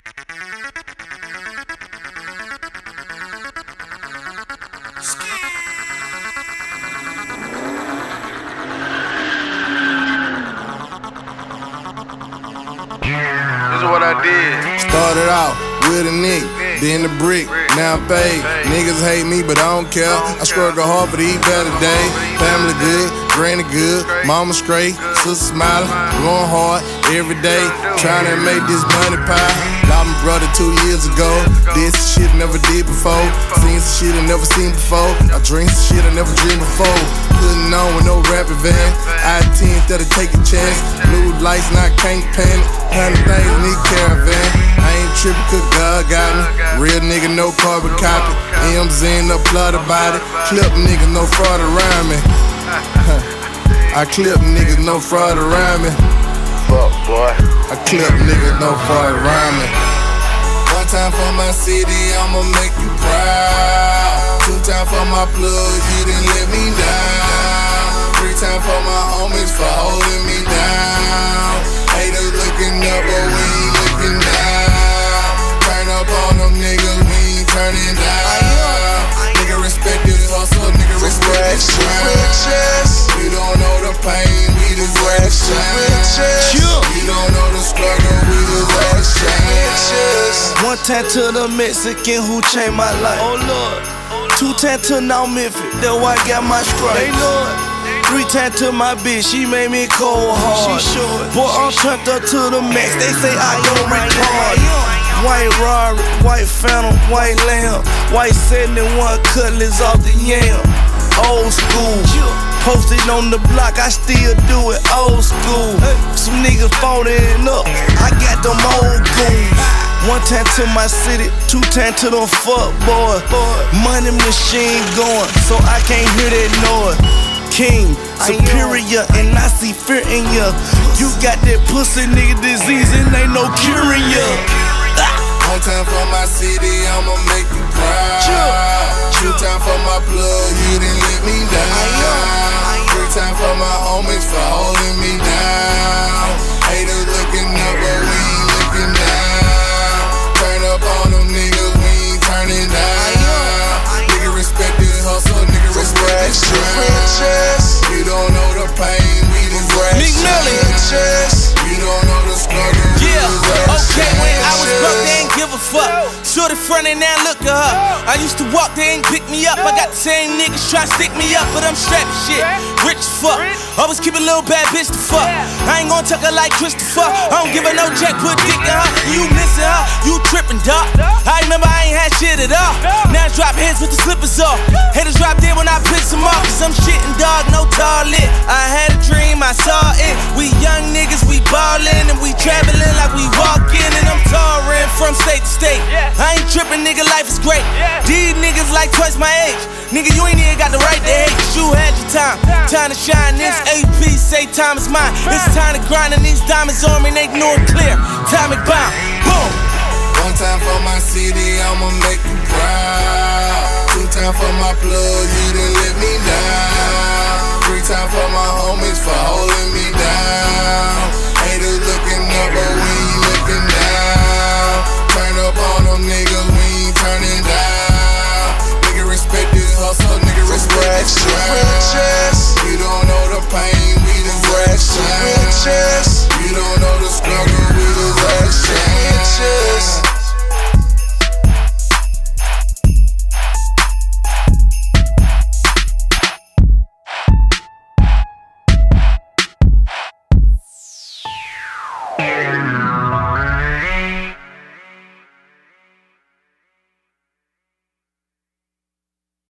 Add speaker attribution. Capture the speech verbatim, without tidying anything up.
Speaker 1: This is what I did.
Speaker 2: Started out with a nigga, then the brick, now I'm paid. Niggas hate me, but I don't care. I struggle hard for these better days. Family good, granny good, mama straight, sister smiling, going hard every day, trying to make this money pie. Lost my brother two years ago. Did some shit I never did before. Seen some shit I never seen before. I dreamed some shit I never dreamed before. Putting on with no rapping van. I ten instead of taking chance. Blue lights and I can't panic. Hundred things need caravan. I ain't tripping cause God got me. Real nigga, no carbon copy. M's in the blood about it. Clip niggas, no fraud around me. I clip niggas, no fraud around me.
Speaker 1: Fuck, boy.
Speaker 2: I clip niggas, no fraud around me. One time for my city, I'ma make you proud. Two times for my plug, you didn't let me down. Three times for my homies for holding me down. Haters looking up, but we ain't looking down. Turn up on them niggas, we ain't turning down. Nigga respect this hustle, nigga respect this grind. You don't know the pain, we just let it shine. You don't know the struggle, we just let it shine.
Speaker 3: One time to the Mexican who changed my life. Oh Lord. Two times to now Memphis, that's why I got my strike. Hey Lord. Three times to my bitch, she made me cold hard. She short. Boy, I'm turned up to the max, they say I don't retard. White Rari, white Phantom, white Lamb, white seventy-one Cutlass off the yam. Old school, posted on the block, I still do it old school. Some niggas phoning up, I got them old goons. One time to my city, two times to them fuck boys. Money machine going, so I can't hear that noise. King, superior, and I see fear in ya. You got that pussy nigga disease and ain't no curing ya.
Speaker 2: One time for my city, I'ma make you proud. Two times for my plug, you didn't let me down. Three times for my homies for holding me down. Haters looking up, but we ain't looking down. Turn up on them niggas, we ain't turning down. Nigga respect this hustle, nigga respect this grind. You don't know the pain, we just let it shine. You don't know the struggle, we just let it
Speaker 3: Okay,
Speaker 2: shine.
Speaker 3: when I was broke, they ain't give a fuck. Shorty frontin' now, look at her. I used to walk, they ain't pick me up. I got the same niggas try to stick me up, but I'm strapped as shit. Rich as fuck. Always keep a little bad bitch to fuck. I ain't gon' tuck her like Christopher. I don't give her no jack, put dick in her. You missing her, you trippin', dog. I remember I ain't had shit at all. Now I drop heads with the slippers off. Haters drop dead when I piss them off. Cause I'm shitting, dog, no toilet. I had a dream, I saw it. We young niggas, we ballin' and we travelin' like we walkin'. And I'm touring from state to state. I ain't trippin', nigga, life is great. These niggas like twice my age. Nigga, you ain't even got the right to hate. Cause you had your time, time to shine. This A P say time is mine. It's time to grind and these diamonds on me, they know it clear. Atomic bomb, boom.
Speaker 2: One time for my city, I'ma make you proud. Two times for my plug, you didn't let me down. Three times for my homies for holding me down. Haters looking up, but